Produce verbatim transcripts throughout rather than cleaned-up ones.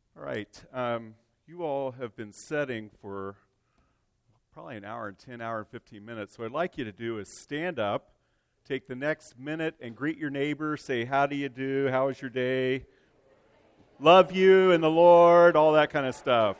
All right. Um, you all have been setting for probably an hour and ten, hour and fifteen minutes. So what I'd like you to do is stand up, take the next minute and greet your neighbor, say, how do you do, how was your day, love you and the Lord, all that kind of stuff.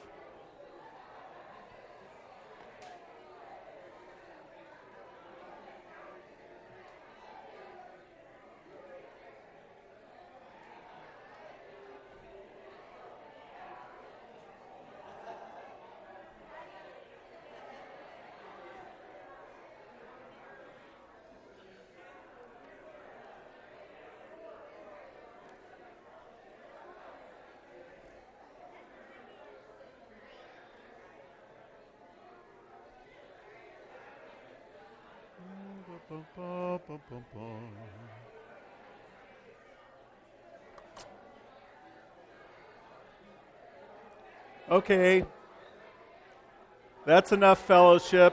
Bum, bum, bum, bum, bum. Okay, that's enough fellowship.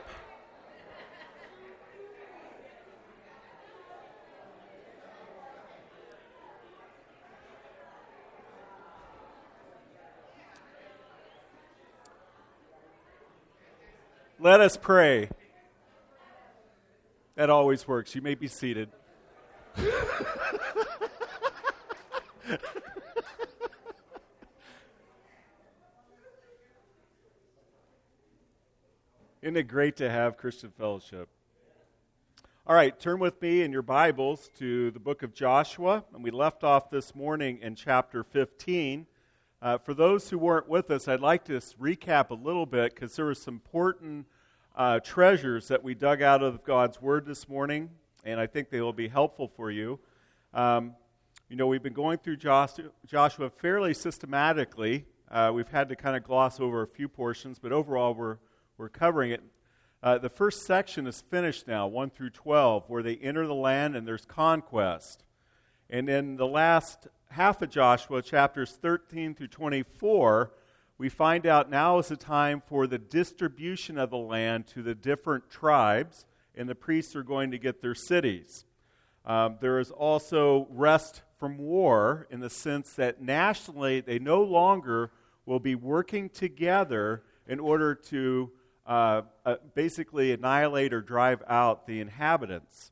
Let us pray. That always works. You may be seated. Isn't it great to have Christian fellowship? All right, turn with me in your Bibles to the book of Joshua. And we left off this morning in chapter fifteen. Uh, for those who weren't with us, I'd like to just recap a little bit because there were some important Uh, treasures that we dug out of God's Word this morning, and I think they will be helpful for you. Um, you know, we've been going through Joshua, Joshua fairly systematically. Uh, we've had to kind of gloss over a few portions, but overall we're we're covering it. Uh, the first section is finished now, one through twelve, where they enter the land and there's conquest. And in the last half of Joshua, chapters thirteen through twenty-four, we find out now is the time for the distribution of the land to the different tribes, and the priests are going to get their cities. Um, there is also rest from war in the sense that nationally they no longer will be working together in order to uh, uh, basically annihilate or drive out the inhabitants.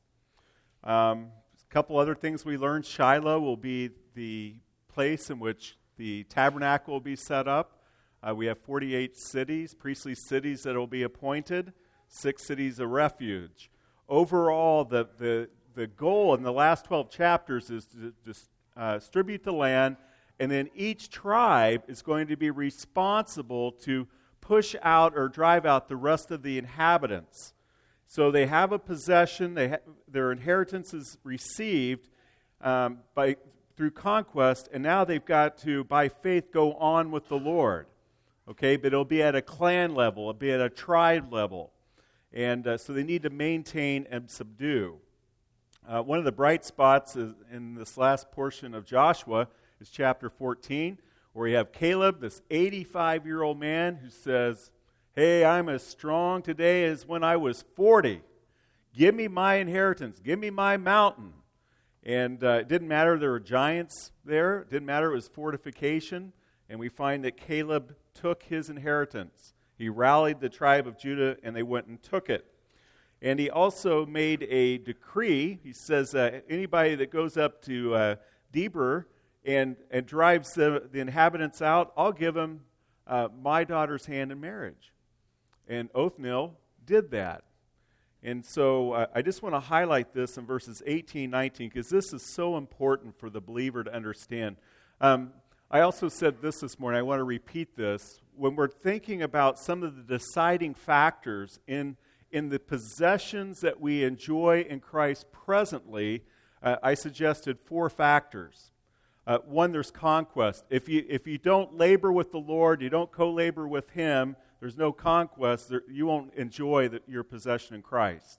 Um, a couple other things we learned. Shiloh will be the place in which the tabernacle will be set up. Uh, we have forty-eight cities, priestly cities that will be appointed, six cities of refuge. Overall, the, the, the goal in the last twelve chapters is to, to uh, distribute the land, and then each tribe is going to be responsible to push out or drive out the rest of the inhabitants. So they have a possession, they ha- their inheritance is received um, by through conquest, and now they've got to, by faith, go on with the Lord. Okay, but it'll be at a clan level, it'll be at a tribe level. And uh, so they need to maintain and subdue. Uh, one of the bright spots is in this last portion of Joshua is chapter fourteen, where you have Caleb, this eighty-five-year-old man who says, hey, I'm as strong today as when I was forty. Give me my inheritance. Give me my mountain. And uh, it didn't matter there were giants there. It didn't matter it was fortification. And we find that Caleb took his inheritance. He rallied the tribe of Judah, and they went and took it. And he also made a decree. He says, uh, anybody that goes up to uh, Debir and, and drives the, the inhabitants out, I'll give him uh, my daughter's hand in marriage. And Othniel did that. And so uh, I just want to highlight this in verses eighteen, nineteen, because this is so important for the believer to understand. Um, I also said this this morning, I want to repeat this. When we're thinking about some of the deciding factors in, in the possessions that we enjoy in Christ presently, uh, I suggested four factors. Uh, one, there's conquest. If you, if you don't labor with the Lord, you don't co-labor with Him, there's no conquest, there, you won't enjoy the, your possession in Christ.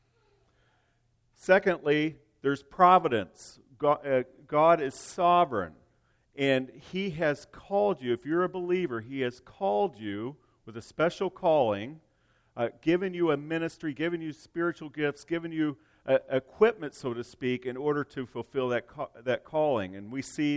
Secondly, there's providence. God, uh, God is sovereign. And He has called you, if you're a believer, He has called you with a special calling, uh, given you a ministry, given you spiritual gifts, given you uh, equipment, so to speak, in order to fulfill that ca- that calling. And we see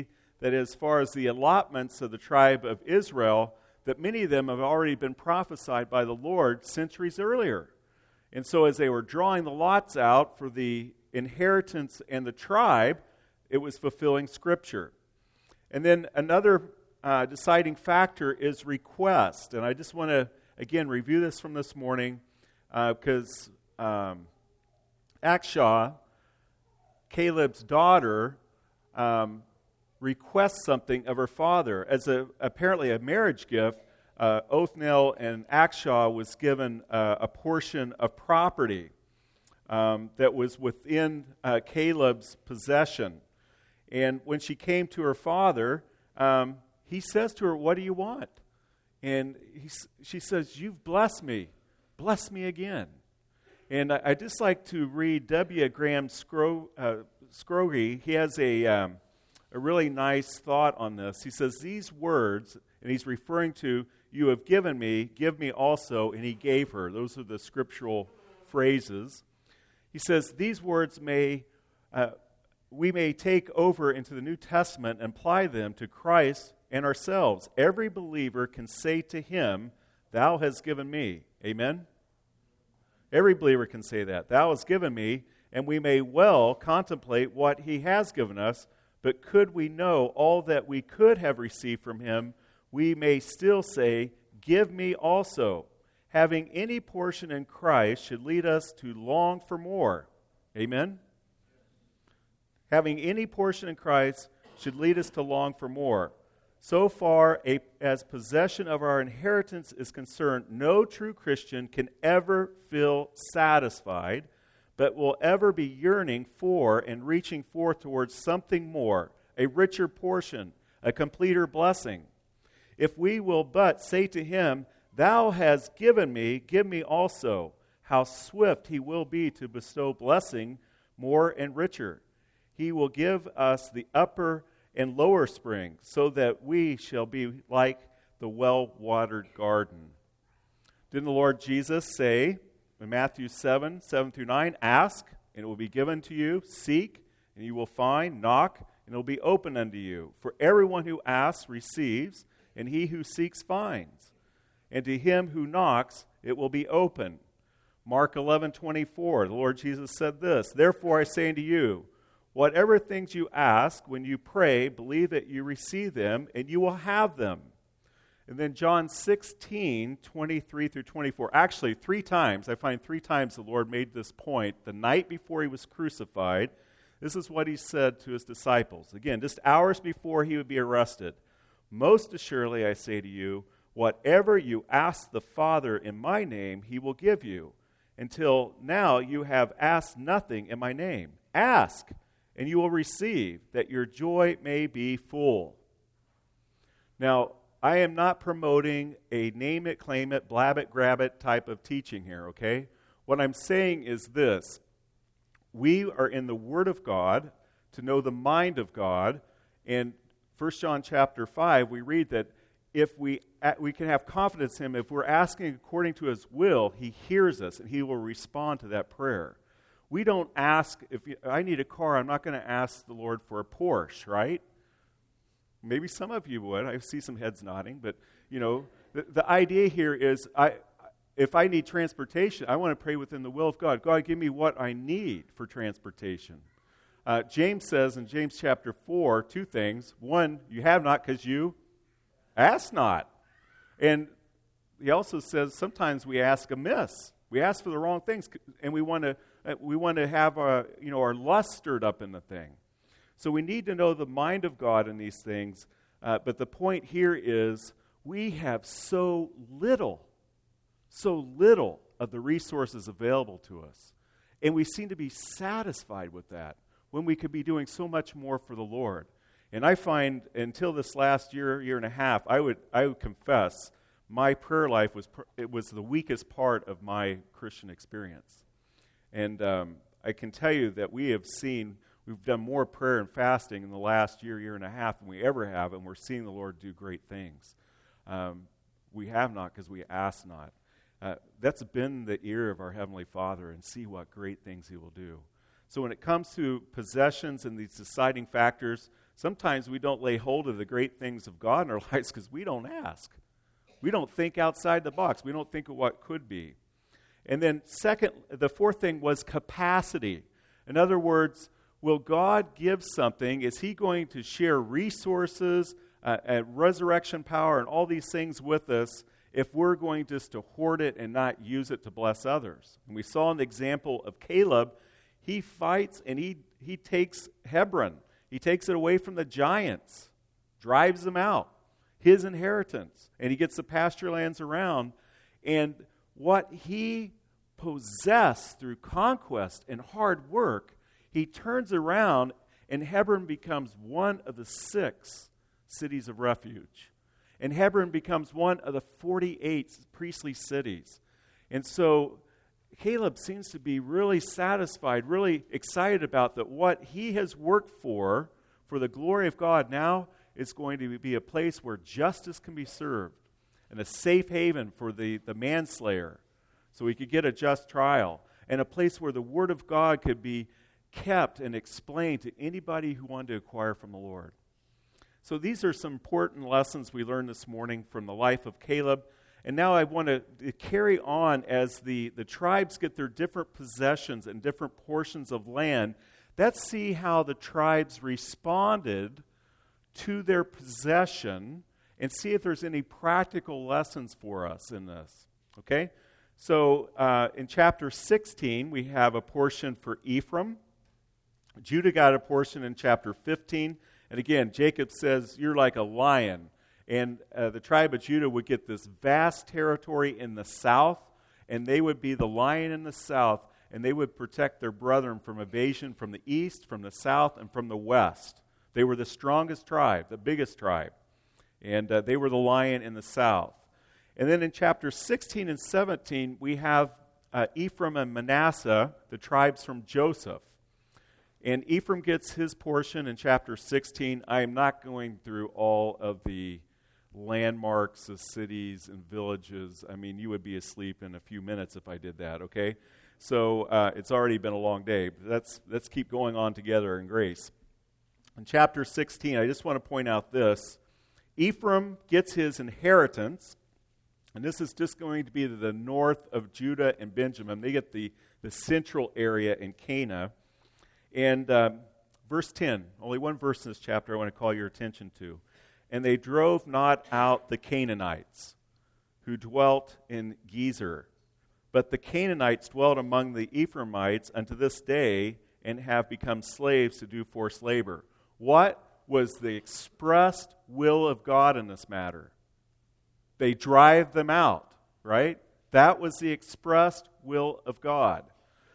that as far as the allotments of the tribe of Israel, that many of them have already been prophesied by the Lord centuries earlier. And so as they were drawing the lots out for the inheritance and the tribe, it was fulfilling Scripture. And then another uh, deciding factor is request. And I just want to, again, review this from this morning because uh, um, Akshah, Caleb's daughter, um, requests something of her father. As a, apparently a marriage gift, uh, Othniel and Akshah was given uh, a portion of property um, that was within uh, Caleb's possession. And when she came to her father, um, he says to her, "What do you want?" And he, she says, "You've blessed me. Bless me again." And I, I just like to read W. Graham Scro, uh, Scroggie. He has a, um, a really nice thought on this. He says, "These words," and he's referring to, "You have given me, give me also," and he gave her. Those are the scriptural phrases. He says, "These words may... Uh, we may take over into the New Testament and apply them to Christ and ourselves. Every believer can say to him, 'Thou hast given me.'" Amen? Every believer can say that. "Thou hast given me," and we may well contemplate what he has given us, but could we know all that we could have received from him, we may still say, "Give me also." Having any portion in Christ should lead us to long for more. Amen? Having any portion in Christ should lead us to long for more. So far a, as possession of our inheritance is concerned, no true Christian can ever feel satisfied, but will ever be yearning for and reaching forth towards something more, a richer portion, a completer blessing. If we will but say to him, "Thou hast given me, give me also," how swift he will be to bestow blessing more and richer. He will give us the upper and lower spring, so that we shall be like the well-watered garden. Didn't the Lord Jesus say in Matthew seven, seven through nine, "Ask, and it will be given to you. Seek, and you will find. Knock, and it will be opened unto you. For everyone who asks receives, and he who seeks finds. And to him who knocks it will be open." Mark eleven, twenty-four, the Lord Jesus said this, "Therefore I say unto you, whatever things you ask, when you pray, believe that you receive them, and you will have them." And then John sixteen, twenty-three through twenty-four. Actually, three times, I find three times the Lord made this point. The night before he was crucified, this is what he said to his disciples. Again, just hours before he would be arrested. "Most assuredly, I say to you, whatever you ask the Father in my name, he will give you. Until now you have asked nothing in my name. Ask, and you will receive, that your joy may be full." Now, I am not promoting a name it, claim it, blab it, grab it type of teaching here, okay? What I'm saying is this. We are in the Word of God to know the mind of God. In First John chapter five, we read that if we we can have confidence in him, if we're asking according to his will, he hears us and he will respond to that prayer. We don't ask, if I need a car, I'm not going to ask the Lord for a Porsche, right? Maybe some of you would. I see some heads nodding. But, you know, the, the idea here is I, if I need transportation, I want to pray within the will of God. God, give me what I need for transportation. Uh, James says in James chapter four, two things. One, you have not because you ask not. And he also says sometimes we ask amiss. We ask for the wrong things, and we want to we want to have our, you know, our lust stirred up in the thing. So we need to know the mind of God in these things. Uh, but the point here is we have so little, so little of the resources available to us. And we seem to be satisfied with that when we could be doing so much more for the Lord. And I find until this last year, year and a half, I would I would confess my prayer life was it was the weakest part of my Christian experience. And um, I can tell you that we have seen, we've done more prayer and fasting in the last year, year and a half than we ever have, and we're seeing the Lord do great things. Um, we have not because we ask not. Uh, that's been the ear of our Heavenly Father, and see what great things he will do. So when it comes to possessions and these deciding factors, Sometimes we don't lay hold of the great things of God in our lives because we don't ask. We don't think outside the box. We don't think of what could be. And then second, the fourth thing was capacity. In other words, will God give something? Is he going to share resources, uh, and resurrection power, and all these things with us if we're going just to hoard it and not use it to bless others? And we saw an example of Caleb. He fights and he, he takes Hebron. He takes it away from the giants, drives them out, his inheritance, and he gets the pasture lands around. And what he possessed through conquest and hard work, he turns around, and Hebron becomes one of the six cities of refuge. And Hebron becomes one of the forty-eight priestly cities. And so Caleb seems to be really satisfied, really excited about that what he has worked for, for the glory of God, now is going to be a place where justice can be served and a safe haven for the, the manslayer so he could get a just trial, and a place where the Word of God could be kept and explained to anybody who wanted to acquire from the Lord. So these are some important lessons we learned this morning from the life of Caleb. And now I want to carry on as the, the tribes get their different possessions and different portions of land. Let's see how the tribes responded to their possession and see if there's any practical lessons for us in this. Okay? So uh, in chapter sixteen, we have a portion for Ephraim. Judah got a portion in chapter fifteen. And again, Jacob says, you're like a lion. And uh, the tribe of Judah would get this vast territory in the south, and they would be the lion in the south, and they would protect their brethren from invasion from the east, from the south, and from the west. They were the strongest tribe, the biggest tribe. And uh, they were the lion in the south. And then in chapter sixteen and seventeen, we have uh, Ephraim and Manasseh, the tribes from Joseph. And Ephraim gets his portion in chapter sixteen. I am not going through all of the landmarks of cities and villages. I mean, you would be asleep in a few minutes if I did that, okay? So uh, it's already been a long day. But let's, let's keep going on together in grace. In chapter sixteen, I just want to point out this. Ephraim gets his inheritance, and this is just going to be to the north of Judah and Benjamin. They get the, the central area in Canaan. And um, verse ten, only one verse in this chapter I want to call your attention to. And they drove not out the Canaanites who dwelt in Gezer, but the Canaanites dwelt among the Ephraimites unto this day and have become slaves to do forced labor. What was the expressed will of God in this matter? They drive them out, right? That was the expressed will of God.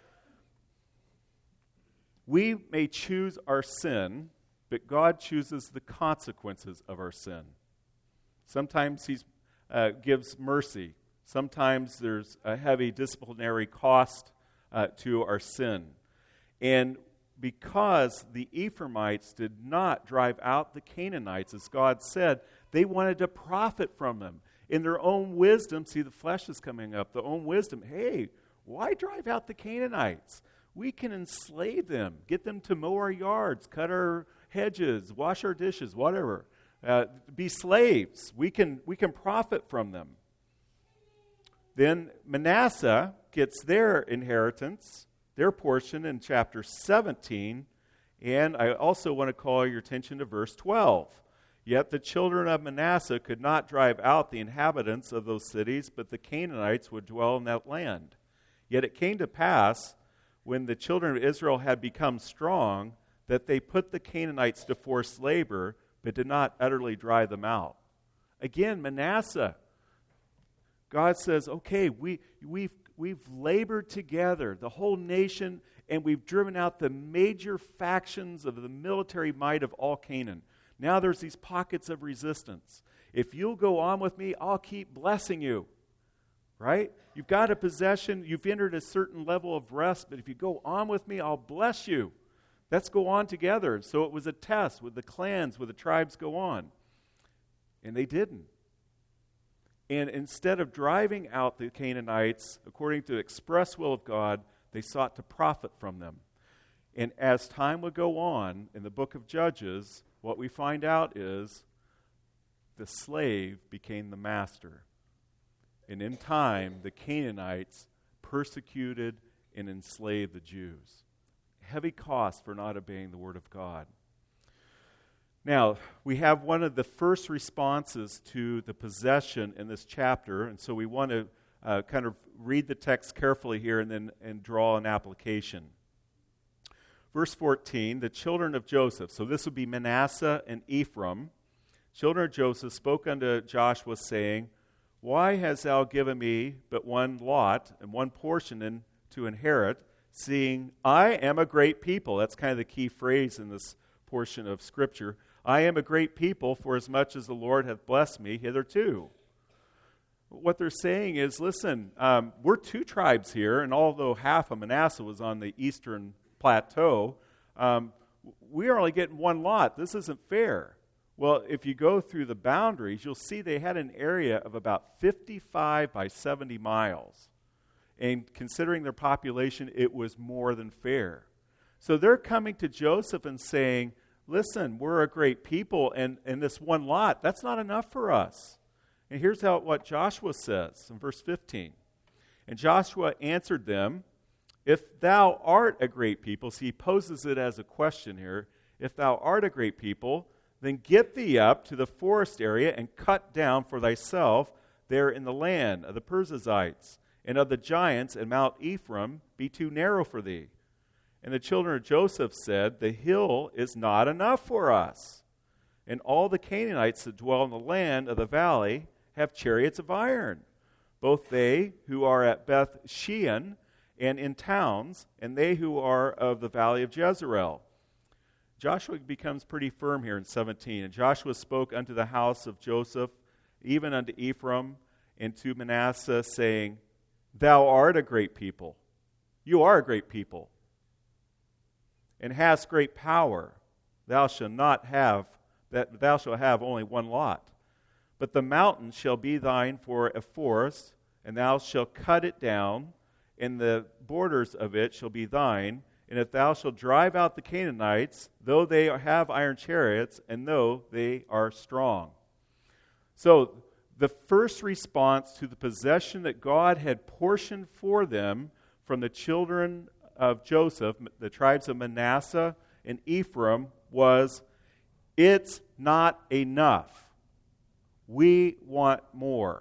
We may choose our sin, but God chooses the consequences of our sin. Sometimes He uh, gives mercy. Sometimes there's a heavy disciplinary cost uh, to our sin. And because the Ephraimites did not drive out the Canaanites, as God said, they wanted to profit from them. In their own wisdom, see, the flesh is coming up, their own wisdom, hey, why drive out the Canaanites? We can enslave them, get them to mow our yards, cut our hedges, wash our dishes, whatever. Uh, be slaves. We can, we can profit from them. Then Manasseh gets their inheritance, their portion in chapter seventeen. And I also want to call your attention to verse twelve. Yet the children of Manasseh could not drive out the inhabitants of those cities, but the Canaanites would dwell in that land. Yet it came to pass, when the children of Israel had become strong, that they put the Canaanites to forced labor, but did not utterly drive them out. Again, Manasseh, God says, okay, we, we've, we've labored together, the whole nation, and we've driven out the major factions of the military might of all Canaan. Now there's these pockets of resistance. If you'll go on with me, I'll keep blessing you. Right? You've got a possession, you've entered a certain level of rest, but if you go on with me, I'll bless you. Let's go on together. So it was a test. Would the clans, would the tribes go on? And they didn't. And instead of driving out the Canaanites, according to the express will of God, they sought to profit from them. And as time would go on, in the book of Judges, what we find out is the slave became the master. And in time, the Canaanites persecuted and enslaved the Jews. Heavy cost for not obeying the word of God. Now, we have one of the first responses to the possession in this chapter, and so we want to uh, kind of read the text carefully here and then and draw an application. Verse fourteen, the children of Joseph, so this would be Manasseh and Ephraim, children of Joseph spoke unto Joshua, saying, Why hast thou given me but one lot and one portion in, to inherit, seeing I am a great people? That's kind of the key phrase in this portion of Scripture. I am a great people, for as much as the Lord hath blessed me hitherto. What they're saying is, listen, um, we're two tribes here, and although half of Manasseh was on the eastern plateau, um, we are only getting one lot. This isn't fair. Well, if you go through the boundaries, you'll see they had an area of about fifty-five by seventy miles. And considering their population, it was more than fair. So they're coming to Joseph and saying, listen, we're a great people, and, and this one lot, that's not enough for us. And here's how what Joshua says in verse fifteen. And Joshua answered them, If thou art a great people, see, he poses it as a question here. If thou art a great people, then get thee up to the forest area and cut down for thyself there in the land of the Perizzites and of the giants, and Mount Ephraim be too narrow for thee. And the children of Joseph said, The hill is not enough for us. And all the Canaanites that dwell in the land of the valley have chariots of iron, both they who are at Beth Shean and in towns, and they who are of the valley of Jezreel. Joshua becomes pretty firm here in seventeen. And Joshua spoke unto the house of Joseph, even unto Ephraim, and to Manasseh, saying, Thou art a great people. You are a great people, and hast great power. Thou shalt not have that thou shalt have only one lot. But the mountain shall be thine for a forest, and thou shalt cut it down, and the borders of it shall be thine. And if thou shalt drive out the Canaanites, though they have iron chariots, and though they are strong. So the first response to the possession that God had portioned for them from the children of Joseph, the tribes of Manasseh and Ephraim, was, it's not enough. We want more.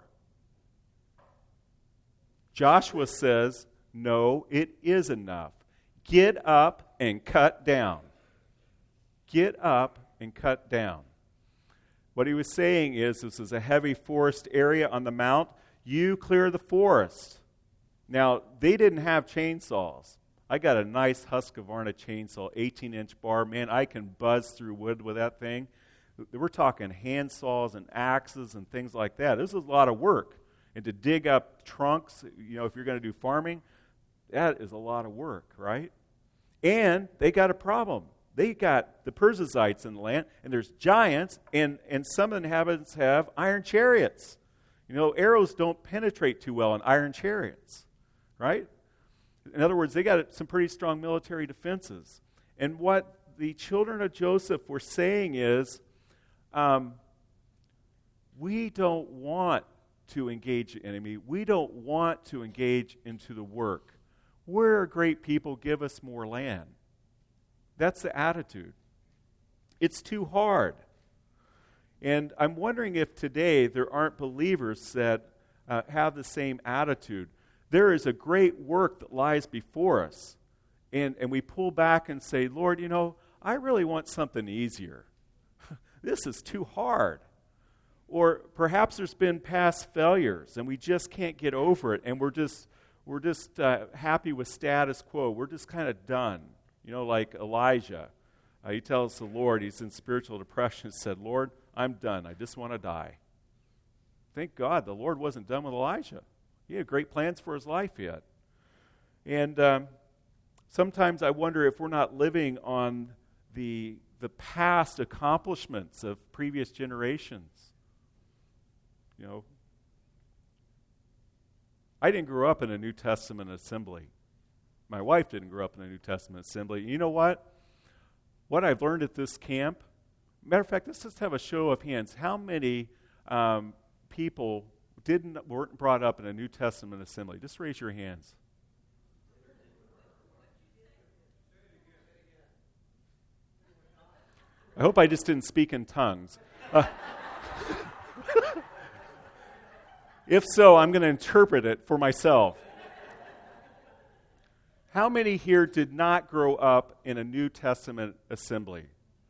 Joshua says, no, it is enough. Get up and cut down. Get up and cut down. What he was saying is, this is a heavy forest area on the mount. You clear the forest. Now, they didn't have chainsaws. I got a nice Husqvarna chainsaw, eighteen-inch bar. Man, I can buzz through wood with that thing. We're talking hand saws and axes and things like that. This is a lot of work. And to dig up trunks, you know, if you're going to do farming, that is a lot of work, right? And they got a problem. They got the Perizzites in the land, and there's giants, and, and some inhabitants have iron chariots. You know, arrows don't penetrate too well in iron chariots, right? In other words, they got some pretty strong military defenses. And what the children of Joseph were saying is, um, we don't want to engage the enemy. We don't want to engage into the work. We're a great people. Give us more land. That's the attitude. It's too hard. And I'm wondering if today there aren't believers that uh, have the same attitude. There is a great work that lies before us. And, and we pull back and say, Lord, you know, I really want something easier. This is too hard. Or perhaps there's been past failures and we just can't get over it, and we're just we're just uh, happy with status quo. We're just kind of done. You know, like Elijah. Uh, he tells the Lord, he's in spiritual depression, said, Lord, I'm done. I just want to die. Thank God the Lord wasn't done with Elijah. He had great plans for his life yet. And um, sometimes I wonder if we're not living on the the past accomplishments of previous generations. You know, I didn't grow up in a New Testament assembly. My wife didn't grow up in a New Testament assembly. You know what? What I've learned at this camp, matter of fact, let's just have a show of hands. How many um, people didn't weren't brought up in a New Testament assembly? Just raise your hands. I hope I just didn't speak in tongues. Uh, if so, I'm going to interpret it for myself. How many here did not grow up in a New Testament assembly?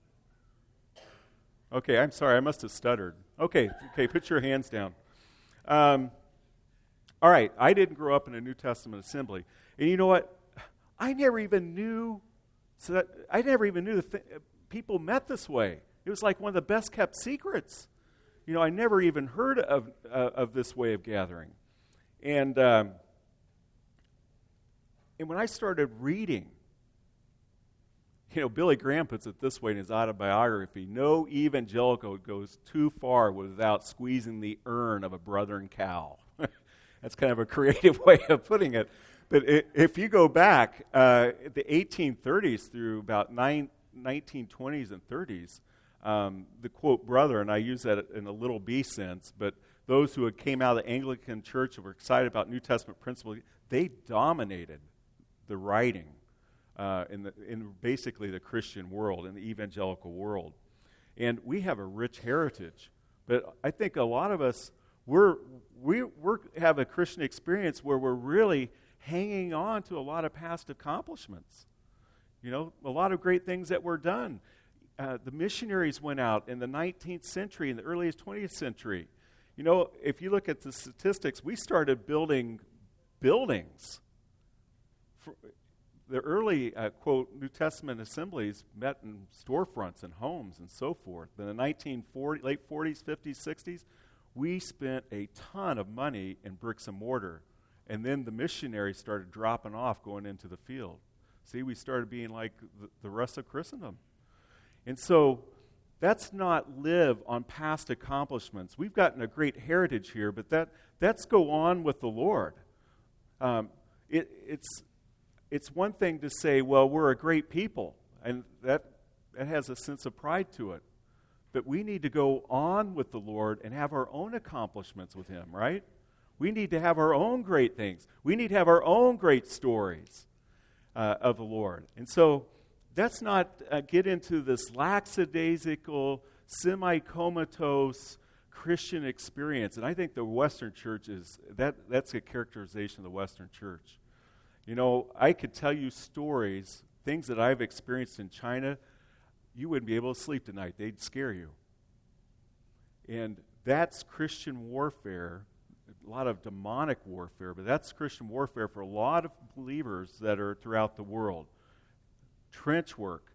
Okay, I'm sorry, I must have stuttered. Okay, okay, put your hands down. Um, all right, I didn't grow up in a New Testament assembly. And you know what? I never even knew, so that, I never even knew the th- people met this way. It was like one of the best kept secrets. You know, I never even heard of uh, of this way of gathering. And um, and when I started reading, you know, Billy Graham puts it this way in his autobiography: no evangelical goes too far without squeezing the urn of a Brethren cow. That's kind of a creative way of putting it. But it, if you go back, uh, the eighteen thirties through about nine, nineteen twenties and thirties, um, the quote brother, and I use that in a little b sense, but those who had came out of the Anglican Church and were excited about New Testament principles, they dominated the writing uh, in, the, in basically the Christian world, in the evangelical world. And we have a rich heritage. But I think a lot of us, we're, we we're, have a Christian experience where we're really hanging on to a lot of past accomplishments. You know, a lot of great things that were done. Uh, the missionaries went out in the nineteenth century, in the earliest twentieth century. You know, if you look at the statistics, we started building buildings. For the early, uh, quote, New Testament assemblies met in storefronts and homes and so forth. In the nineteen forties, late forties, fifties, sixties, we spent a ton of money in bricks and mortar. And then the missionaries started dropping off, going into the field. See, we started being like the, the rest of Christendom. And so that's not live on past accomplishments. We've gotten a great heritage here, but that that's go on with the Lord. Um, it, it's it's one thing to say, well, we're a great people, and that that has a sense of pride to it. But we need to go on with the Lord and have our own accomplishments with Him, right? We need to have our own great things. We need to have our own great stories uh, of the Lord. And so let's not uh, get into this lackadaisical, semi-comatose Christian experience. And I think the Western church is, that that's a characterization of the Western church. You know, I could tell you stories, things that I've experienced in China. You wouldn't be able to sleep tonight. They'd scare you. And that's Christian warfare, a lot of demonic warfare, but that's Christian warfare for a lot of believers that are throughout the world. Trench work,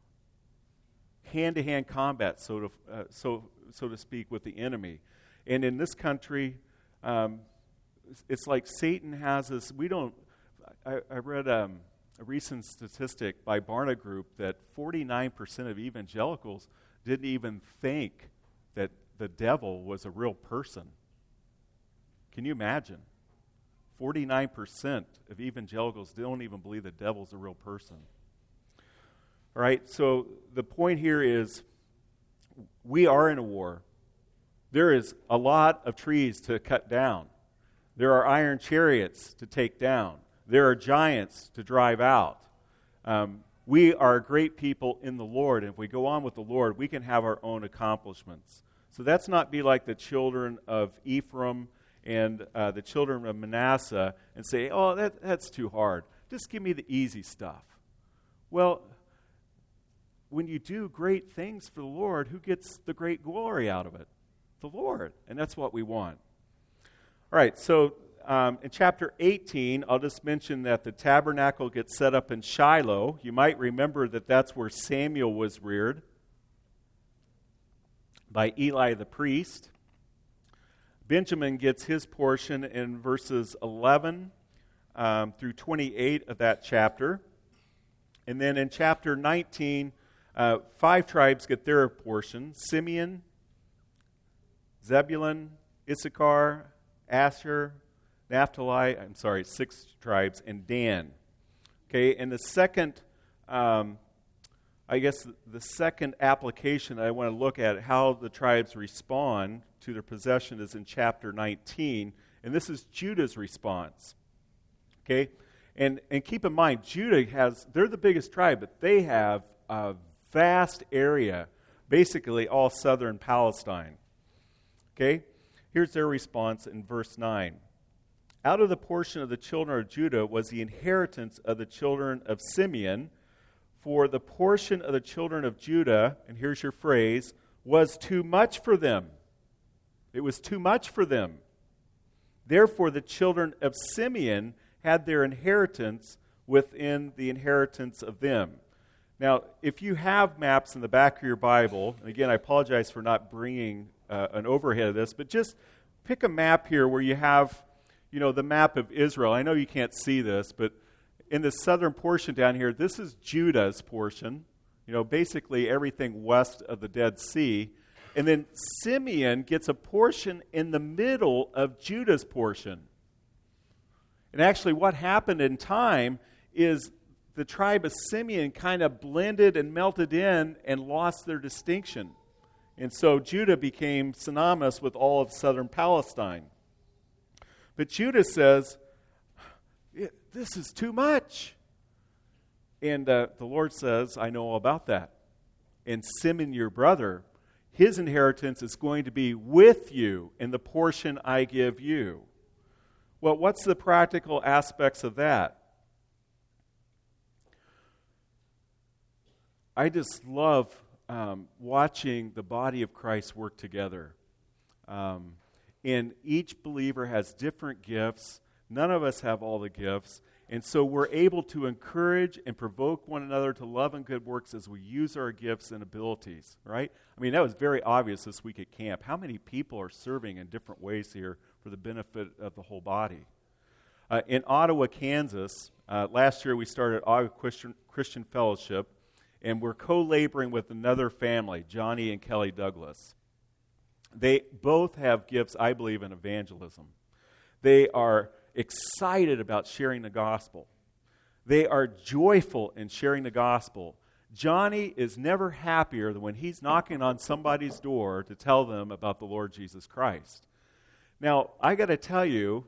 hand-to-hand combat, so to uh, so so to speak, with the enemy. And in this country, um, it's like Satan has this. We don't. I, I read um, a recent statistic by Barna Group that forty-nine percent of evangelicals didn't even think that the devil was a real person. Can you imagine? forty-nine percent of evangelicals don't even believe the devil's a real person. All right, so the point here is we are in a war. There is a lot of trees to cut down. There are iron chariots to take down. There are giants to drive out. Um, we are a great people in the Lord, and if we go on with the Lord, we can have our own accomplishments. So that's not be like the children of Ephraim and uh, the children of Manasseh and say, oh, that, that's too hard. Just give me the easy stuff. Well, when you do great things for the Lord, who gets the great glory out of it? The Lord. And that's what we want. All right, so um, in chapter eighteen, I'll just mention that the tabernacle gets set up in Shiloh. You might remember that that's where Samuel was reared by Eli the priest. Benjamin gets his portion in verses eleven um, through twenty-eight of that chapter. And then in chapter nineteen, uh, five tribes get their portion: Simeon, Zebulun, Issachar, Asher, Naphtali, I'm sorry, six tribes, and Dan. Okay, and the second um, I guess the second application I want to look at, how the tribes respond to their possession, is in chapter nineteen. And this is Judah's response. Okay? And and keep in mind, Judah has, they're the biggest tribe, but they have a vast area, basically all southern Palestine. Okay? Here's their response in verse nine. Out of the portion of the children of Judah was the inheritance of the children of Simeon, for the portion of the children of Judah, and here's your phrase, was too much for them. It was too much for them. Therefore, the children of Simeon had their inheritance within the inheritance of them. Now, if you have maps in the back of your Bible, and again, I apologize for not bringing uh, an overhead of this, but just pick a map here where you have, you know, the map of Israel. I know you can't see this, but in the southern portion down here, this is Judah's portion, you know, basically everything west of the Dead Sea. And then Simeon gets a portion in the middle of Judah's portion. And actually what happened in time is the tribe of Simeon kind of blended and melted in and lost their distinction. And so Judah became synonymous with all of southern Palestine. But Judah says, this is too much. And uh, the Lord says, I know all about that. And Simeon, your brother, his inheritance is going to be with you in the portion I give you. Well, what's the practical aspects of that? I just love um, watching the body of Christ work together. Um, and each believer has different gifts. None of us have all the gifts. And so we're able to encourage and provoke one another to love and good works as we use our gifts and abilities, right? I mean, that was very obvious this week at camp. How many people are serving in different ways here for the benefit of the whole body? Uh, in Ottawa, Kansas, uh, last year we started Ottawa Christian, Christian Fellowship, and we're co-laboring with another family, Johnny and Kelly Douglas. They both have gifts, I believe, in evangelism. They are excited about sharing the gospel. They are joyful in sharing the gospel. Johnny is never happier than when he's knocking on somebody's door to tell them about the Lord Jesus Christ. Now, I got to tell you,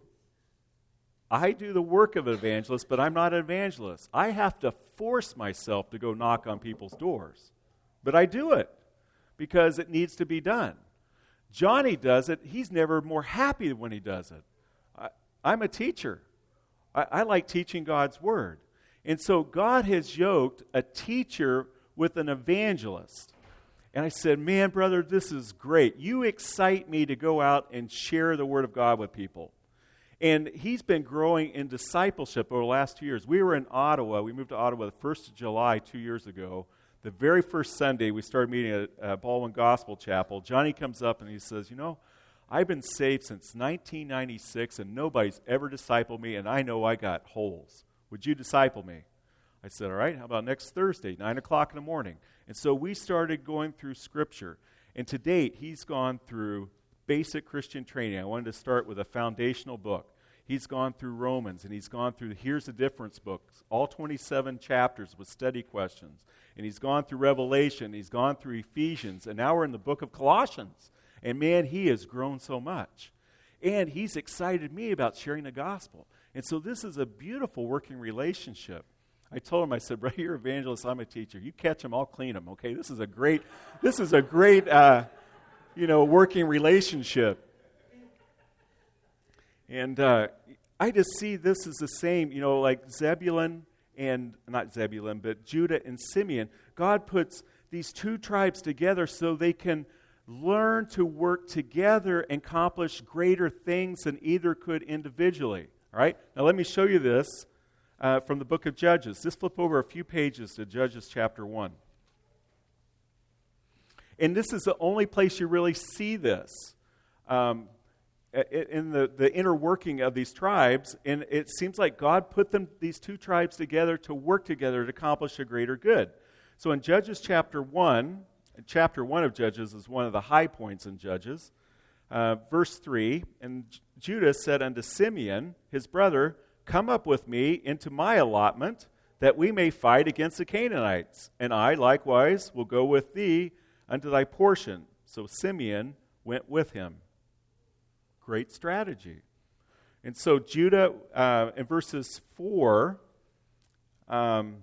I do the work of an evangelist, but I'm not an evangelist. I have to force myself to go knock on people's doors. But I do it because it needs to be done. Johnny does it. He's never more happy when he does it. I, I'm a teacher. I, I like teaching God's Word. And so God has yoked a teacher with an evangelist. And I said, man, brother, this is great. You excite me to go out and share the Word of God with people. And he's been growing in discipleship over the last two years. We were in Ottawa. We moved to Ottawa the first of July two years ago. The very first Sunday, we started meeting at uh, Baldwin Gospel Chapel. Johnny comes up and he says, you know, I've been saved since nineteen ninety-six, and nobody's ever discipled me, and I know I got holes. Would you disciple me? I said, all right, how about next Thursday, nine o'clock in the morning? And so we started going through Scripture. And to date, he's gone through basic Christian training. I wanted to start with a foundational book. He's gone through Romans, and he's gone through Here's the Difference books, all twenty-seven chapters with study questions. And he's gone through Revelation, he's gone through Ephesians, and now we're in the book of Colossians. And man, he has grown so much. And he's excited me about sharing the gospel. And so this is a beautiful working relationship. I told him, I said, brother, you're an evangelist, I'm a teacher. You catch them, I'll clean them, okay? This is a great, this is a great, uh, you know, working relationship. And uh, I just see this as the same, you know, like Zebulun and, not Zebulun, but Judah and Simeon. God puts these two tribes together so they can learn to work together and accomplish greater things than either could individually. All right? Now let me show you this uh, from the book of Judges. Just flip over a few pages to Judges chapter one. And this is the only place you really see this. Um, in the, the inner working of these tribes, and it seems like God put them, these two tribes together to work together to accomplish a greater good. So in Judges chapter one, chapter one of Judges is one of the high points in Judges, uh, verse three, and Judah said unto Simeon, his brother, come up with me into my allotment, that we may fight against the Canaanites. And I likewise will go with thee unto thy portion. So Simeon went with him. Great strategy. And so Judah, uh, in verses four, um,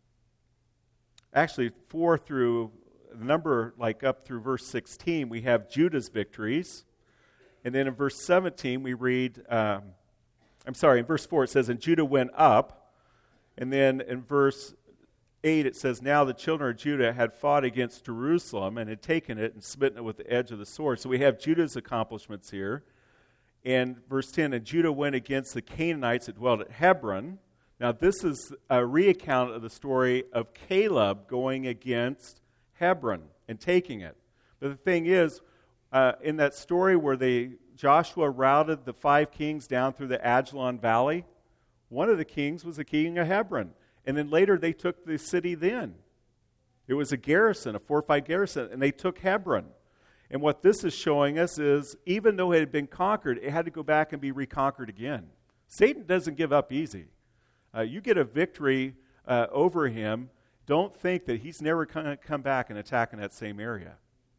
actually four through the number, like up through verse sixteen, we have Judah's victories. And then in verse seventeen, we read, um, I'm sorry, in verse four it says, and Judah went up. And then in verse eight it says, now the children of Judah had fought against Jerusalem and had taken it and smitten it with the edge of the sword. So we have Judah's accomplishments here. And verse ten, and Judah went against the Canaanites that dwelt at Hebron. Now this is a recount of the story of Caleb going against Hebron and taking it. But the thing is, uh, in that story where they Joshua routed the five kings down through the Ajalon Valley, one of the kings was the king of Hebron. And then later they took the city then. It was a garrison, a fortified garrison, and they took Hebron. And what this is showing us is, even though it had been conquered, it had to go back and be reconquered again. Satan doesn't give up easy. Uh, you get a victory uh, over him, don't think that he's never going to come back and attack in that same area.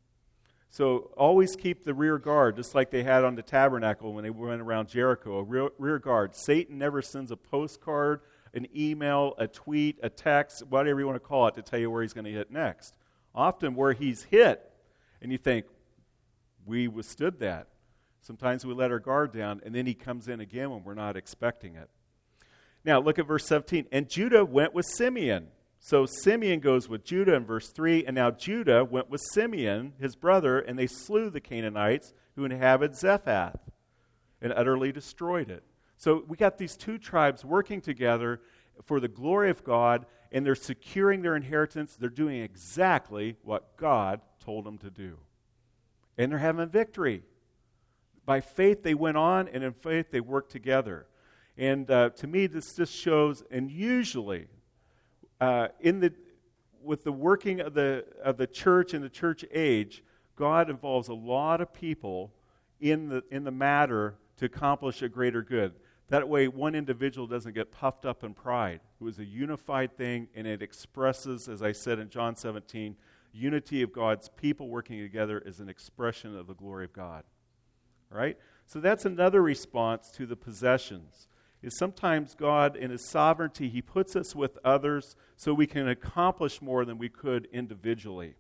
So always keep the rear guard, just like they had on the tabernacle when they went around Jericho, a rear, rear guard. Satan never sends a postcard, an email, a tweet, a text, whatever you want to call it, to tell you where he's going to hit next. Often where he's hit, and you think, we withstood that. Sometimes we let our guard down, and then he comes in again when we're not expecting it. Now, look at verse seventeen. And Judah went with Simeon. So Simeon goes with Judah in verse three, and now Judah went with Simeon, his brother, and they slew the Canaanites who inhabited Zephath and utterly destroyed it. So we got these two tribes working together for the glory of God, and they're securing their inheritance. They're doing exactly what God told them to do. And they're having victory. By faith they went on, and in faith they worked together. And uh, to me, this just shows, and usually, uh, in the with the working of the of the church in the church age, God involves a lot of people in the in the matter to accomplish a greater good. That way, one individual doesn't get puffed up in pride. It was a unified thing, and it expresses, as I said in John seventeen, unity of God's people working together is an expression of the glory of God. All right? So that's another response to the possessions. Is sometimes God, in His sovereignty, He puts us with others so we can accomplish more than we could individually.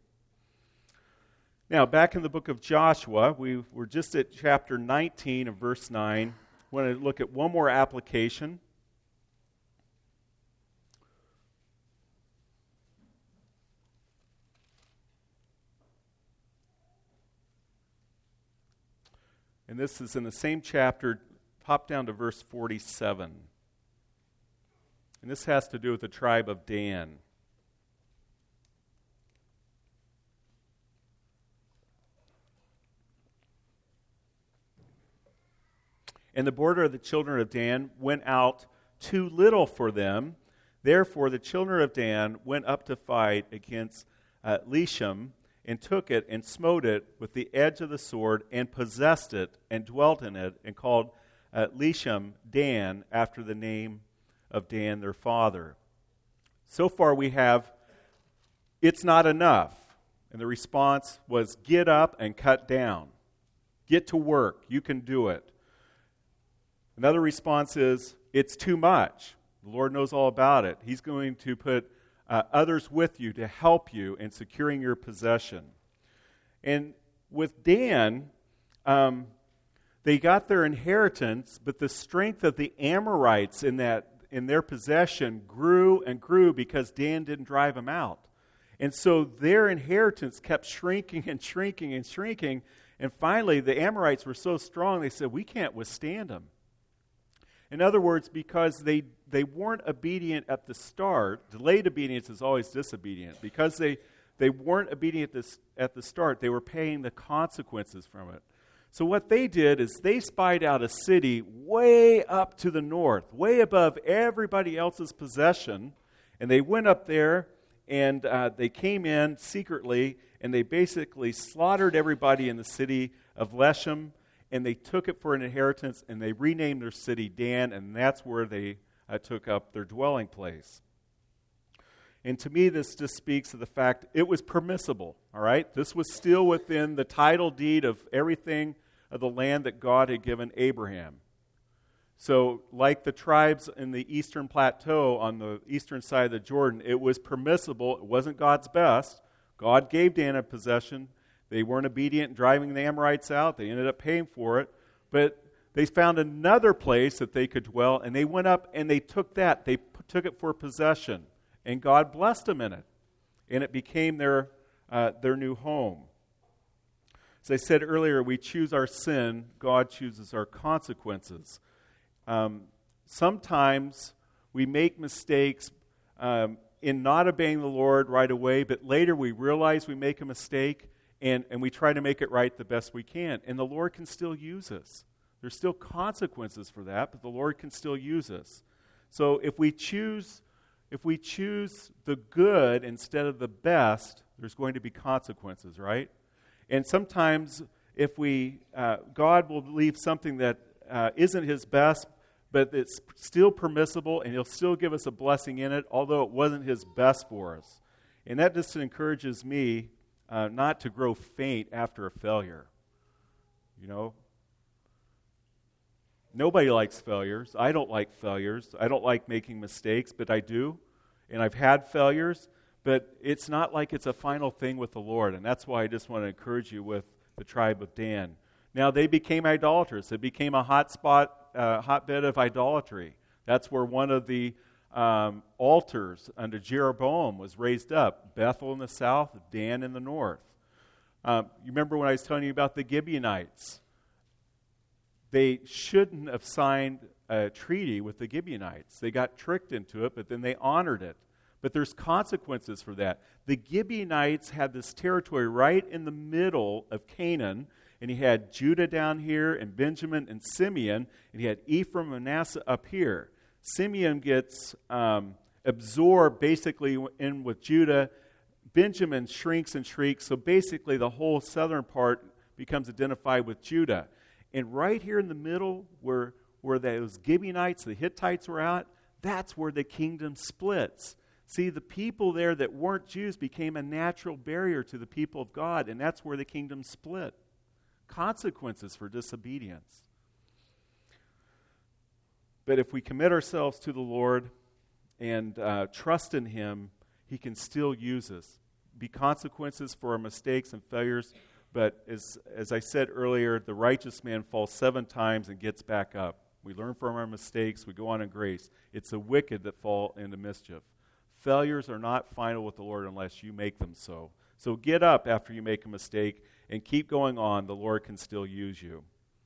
Now, back in the book of Joshua, we were just at chapter nineteen of verse nine. I want to look at one more application. And this is in the same chapter. Pop down to verse forty-seven. And this has to do with the tribe of Dan. And the border of the children of Dan went out too little for them. Therefore the children of Dan went up to fight against uh, Leshem, and took it and smote it with the edge of the sword, and possessed it, and dwelt in it, and called Uh, Leshem, Dan, after the name of Dan, their father. So far we have, it's not enough. And the response was, get up and cut down. Get to work. You can do it. Another response is, it's too much. The Lord knows all about it. He's going to put uh, others with you to help you in securing your possession. And with Dan, um, they got their inheritance, but the strength of the Amorites in that in their possession grew and grew because Dan didn't drive them out. And so their inheritance kept shrinking and shrinking and shrinking. And finally, the Amorites were so strong, they said, we can't withstand them. In other words, because they, they weren't obedient at the start, delayed obedience is always disobedient. Because they, they weren't obedient at, this, at the start, they were paying the consequences from it. So what they did is they spied out a city way up to the north, way above everybody else's possession, and they went up there, and uh, they came in secretly, and they basically slaughtered everybody in the city of Leshem, and they took it for an inheritance, and they renamed their city Dan, and that's where they uh, took up their dwelling place. And to me, this just speaks of the fact it was permissible, all right? This was still within the title deed of everything of the land that God had given Abraham. So, like the tribes in the eastern plateau on the eastern side of the Jordan, it was permissible. It wasn't God's best. God gave Dan a possession. They weren't obedient in driving the Amorites out. They ended up paying for it. But they found another place that they could dwell, and they went up and they took that. They p- took it for possession. And God blessed them in it. And it became their, uh, their new home. As I said earlier, we choose our sin. God chooses our consequences. Um, sometimes we make mistakes um, in not obeying the Lord right away, but later we realize we make a mistake, and, and we try to make it right the best we can. And the Lord can still use us. There's still consequences for that, but the Lord can still use us. So if we choose... If we choose the good instead of the best, there's going to be consequences, right? And sometimes if we, uh, God will leave something that uh, isn't His best, but it's still permissible, and He'll still give us a blessing in it, although it wasn't His best for us. And that just encourages me uh, not to grow faint after a failure. You know? Nobody likes failures. I don't like failures. I don't like making mistakes, but I do. And I've had failures, but it's not like it's a final thing with the Lord. And that's why I just want to encourage you with the tribe of Dan. Now, they became idolaters. It became a hot spot, uh, hotbed of idolatry. That's where one of the um, altars under Jeroboam was raised up. Bethel in the south, Dan in the north. Um, you remember when I was telling you about the Gibeonites? They shouldn't have signed a treaty with the Gibeonites. They got tricked into it, but then they honored it. But there's consequences for that. The Gibeonites had this territory right in the middle of Canaan, and he had Judah down here, and Benjamin and Simeon, and he had Ephraim and Manasseh up here. Simeon gets um, absorbed basically in with Judah. Benjamin shrinks and shrieks, so basically the whole southern part becomes identified with Judah. And right here in the middle, where, where those Gibeonites, the Hittites were at, that's where the kingdom splits. See, the people there that weren't Jews became a natural barrier to the people of God, and that's where the kingdom split. Consequences for disobedience. But if we commit ourselves to the Lord and uh, trust in Him, He can still use us. Be consequences for our mistakes and failures. But as as I said earlier, the righteous man falls seven times and gets back up. We learn from our mistakes. We go on in grace. It's the wicked that fall into mischief. Failures are not final with the Lord unless you make them so. So get up after you make a mistake and keep going on. The Lord can still use you.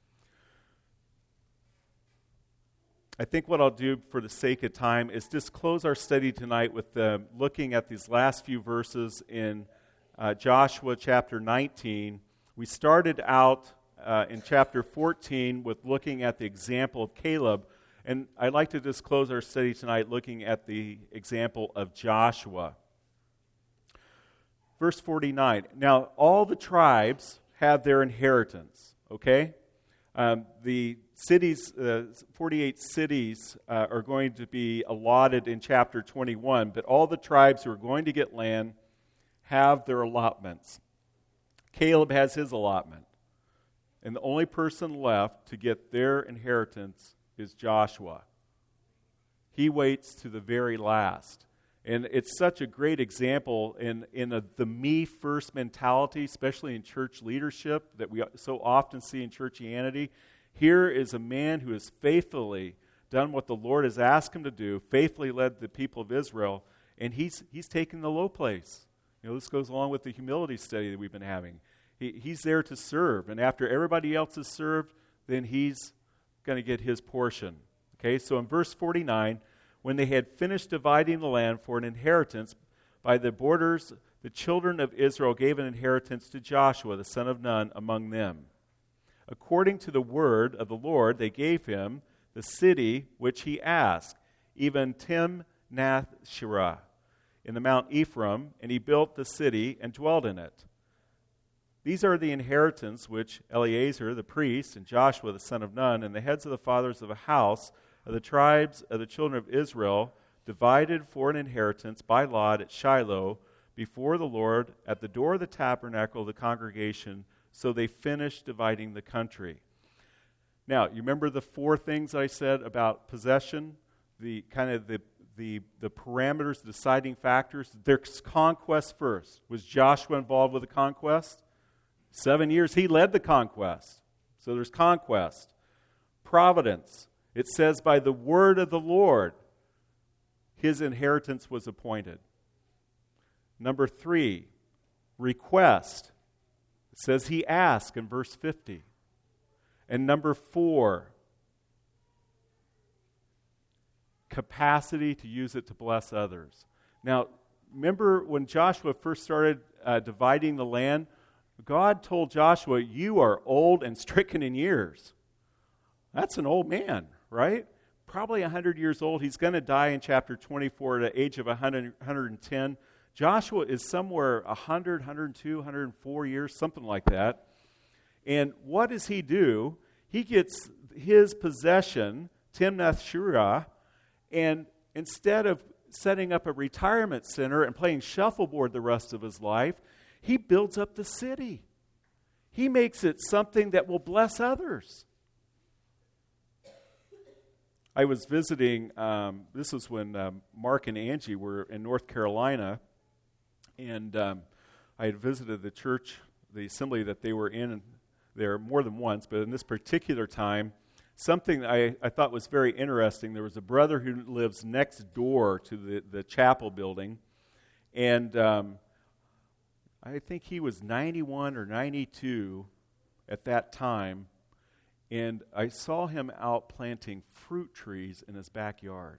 I think what I'll do for the sake of time is just close our study tonight with uh, looking at these last few verses in Uh, Joshua chapter nineteen. We started out uh, in chapter fourteen with looking at the example of Caleb, and I'd like to just close our study tonight looking at the example of Joshua. Verse forty-nine. Now, all the tribes have their inheritance, okay? Um, the cities, uh, forty-eight cities uh, are going to be allotted in chapter twenty-one, but all the tribes who are going to get land have their allotments. Caleb has his allotment. And the only person left to get their inheritance is Joshua. He waits to the very last. And it's such a great example in, in a, the me-first mentality, especially in church leadership, that we so often see in churchianity. Here is a man who has faithfully done what the Lord has asked him to do, faithfully led the people of Israel, and he's he's taken the low place. You know, this goes along with the humility study that we've been having. He, he's there to serve, and after everybody else has served, then he's going to get his portion. Okay, so in verse forty-nine, when they had finished dividing the land for an inheritance by the borders, the children of Israel gave an inheritance to Joshua, the son of Nun, among them. According to the word of the Lord, they gave him the city which he asked, even Timnath-Shirah, in the Mount Ephraim, and he built the city and dwelt in it. These are the inheritance which Eleazar the priest and Joshua the son of Nun and the heads of the fathers of a house of the tribes of the children of Israel divided for an inheritance by lot at Shiloh before the Lord at the door of the tabernacle of the congregation. So they finished dividing the country. Now, you remember the four things I said about possession? The kind of the the, the parameters, the deciding factors. There's conquest first. Was Joshua involved with the conquest? Seven years he led the conquest. So there's conquest. Providence. It says by the word of the Lord, his inheritance was appointed. Number three, request. It says he asked in verse fifty. And number four, capacity to use it to bless others. Now, remember when Joshua first started uh, dividing the land, God told Joshua, you are old and stricken in years. That's an old man, right? Probably one hundred years old. He's going to die in chapter twenty-four at the age of one hundred, one hundred ten. Joshua is somewhere one hundred, one hundred two, one hundred four years, something like that. And what does he do? He gets his possession, Timnath Shurah, and instead of setting up a retirement center and playing shuffleboard the rest of his life, he builds up the city. He makes it something that will bless others. I was visiting, um, this was when um, Mark and Angie were in North Carolina, and um, I had visited the church, the assembly that they were in there more than once, but in this particular time, something I, I thought was very interesting. There was a brother who lives next door to the, the chapel building, and um, I think he was ninety-one or ninety-two at that time, and I saw him out planting fruit trees in his backyard.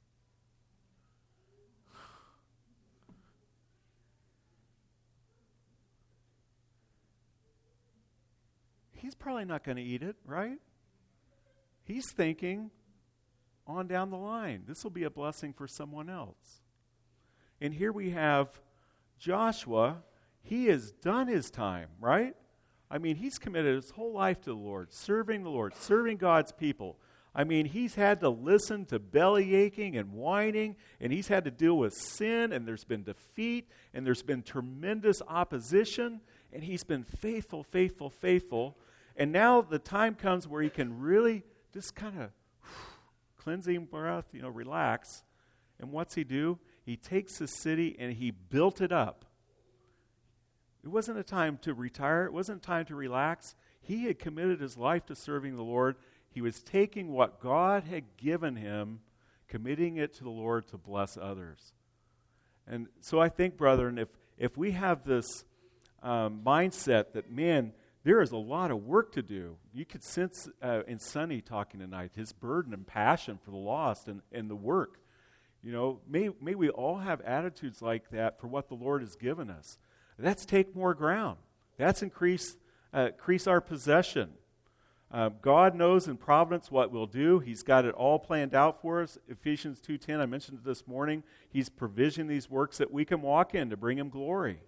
He's probably not going to eat it, right? He's thinking on down the line, this will be a blessing for someone else. And here we have Joshua. He has done his time, right? I mean, he's committed his whole life to the Lord, serving the Lord, serving God's people. I mean, he's had to listen to belly aching and whining, and he's had to deal with sin, and there's been defeat, and there's been tremendous opposition, and he's been faithful, faithful, faithful. And now the time comes where he can really just kind of cleansing breath, you know, relax. And what's he do? He takes the city and he built it up. It wasn't a time to retire. It wasn't a time to relax. He had committed his life to serving the Lord. He was taking what God had given him, committing it to the Lord to bless others. And so I think, brethren, if, if we have this um, mindset that, man, there is a lot of work to do. You could sense uh, in Sonny talking tonight, his burden and passion for the lost and, and the work. You know, may, may we all have attitudes like that for what the Lord has given us. That's take more ground. That's increase, uh, increase our possession. Uh, God knows in providence what we'll do. He's got it all planned out for us. Ephesians two ten, I mentioned it this morning. He's provisioned these works that we can walk in to bring him glory.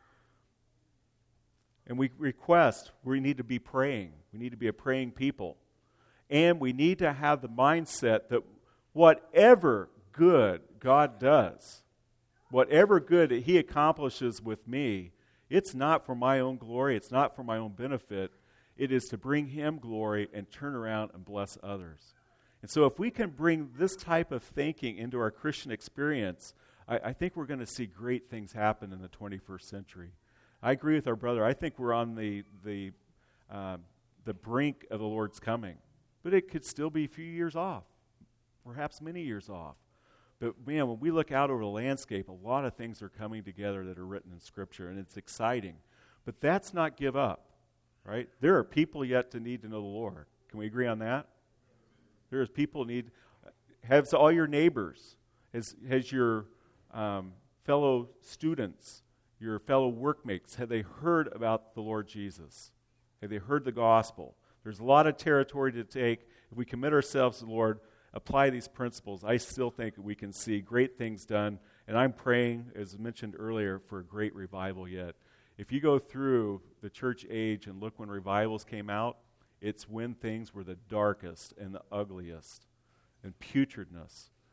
And we request, we need to be praying. We need to be a praying people. And we need to have the mindset that whatever good God does, whatever good that he accomplishes with me, it's not for my own glory, it's not for my own benefit. It is to bring him glory and turn around and bless others. And so if we can bring this type of thinking into our Christian experience, I, I think we're going to see great things happen in the twenty-first century. I agree with our brother. I think we're on the the um, the brink of the Lord's coming. But it could still be a few years off, perhaps many years off. But, man, when we look out over the landscape, a lot of things are coming together that are written in Scripture, and it's exciting. But that's not give up, right? There are people yet to need to know the Lord. Can we agree on that? There is people need, has all your neighbors, has, has your um, fellow students, your fellow workmates, have they heard about the Lord Jesus? Have they heard the gospel? There's a lot of territory to take. If we commit ourselves to the Lord, apply these principles, I still think we can see great things done. And I'm praying, as mentioned earlier, for a great revival yet. If you go through the church age and look when revivals came out, it's when things were the darkest and the ugliest and putridness.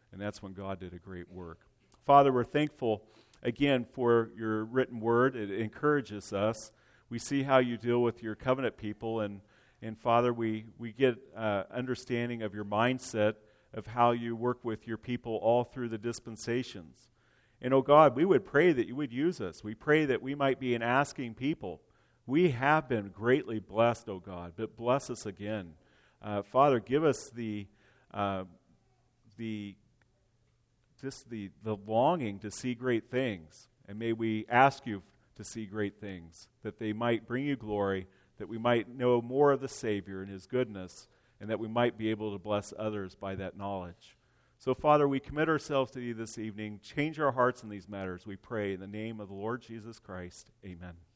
And that's when God did a great work. Father, we're thankful again for your written word. It encourages us. We see how you deal with your covenant people, and, and Father, we, we get uh, understanding of your mindset of how you work with your people all through the dispensations. And, oh God, we would pray that you would use us. We pray that we might be an asking people. We have been greatly blessed, oh God, but bless us again. Uh, Father, give us the uh, the just the, the longing to see great things. And may we ask you to see great things, that they might bring you glory, that we might know more of the Savior and his goodness, and that we might be able to bless others by that knowledge. So, Father, we commit ourselves to you this evening. Change our hearts in these matters, we pray. In the name of the Lord Jesus Christ, amen.